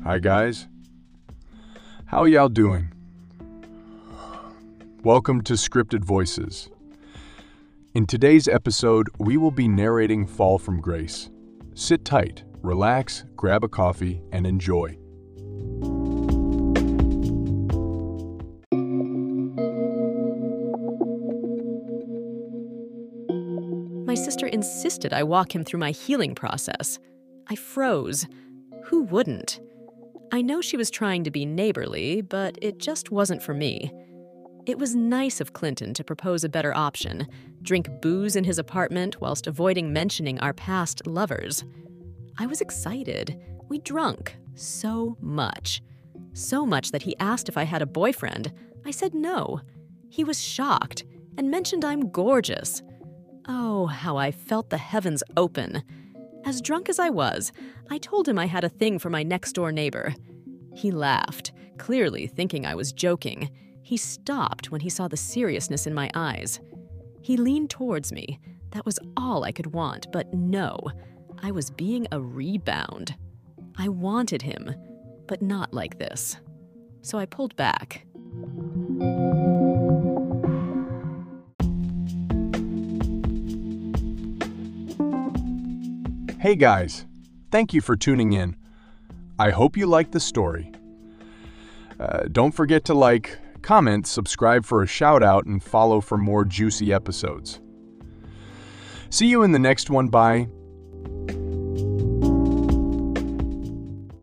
Hi guys, how y'all doing? Welcome to Scripted Voices. In today's episode, we will be narrating Fall from Grace. Sit tight, relax, grab a coffee, and enjoy. My sister insisted I walk him through my healing process. I froze. Who wouldn't? I know she was trying to be neighborly, but it just wasn't for me. It was nice of Clinton to propose a better option, drink booze in his apartment whilst avoiding mentioning our past lovers. I was excited. We drunk so much. So much that he asked if I had a boyfriend. I said no. He was shocked and mentioned I'm gorgeous. Oh, how I felt the heavens open. As drunk as I was, I told him I had a thing for my next-door neighbor. He laughed, clearly thinking I was joking. He stopped when he saw the seriousness in my eyes. He leaned towards me. That was all I could want, but no, I was being a rebound. I wanted him, but not like this. So I pulled back. Hey guys, thank you for tuning in. I hope you liked the story. Don't forget to like, comment, subscribe for a shout out, and follow for more juicy episodes. See you in the next one. Bye.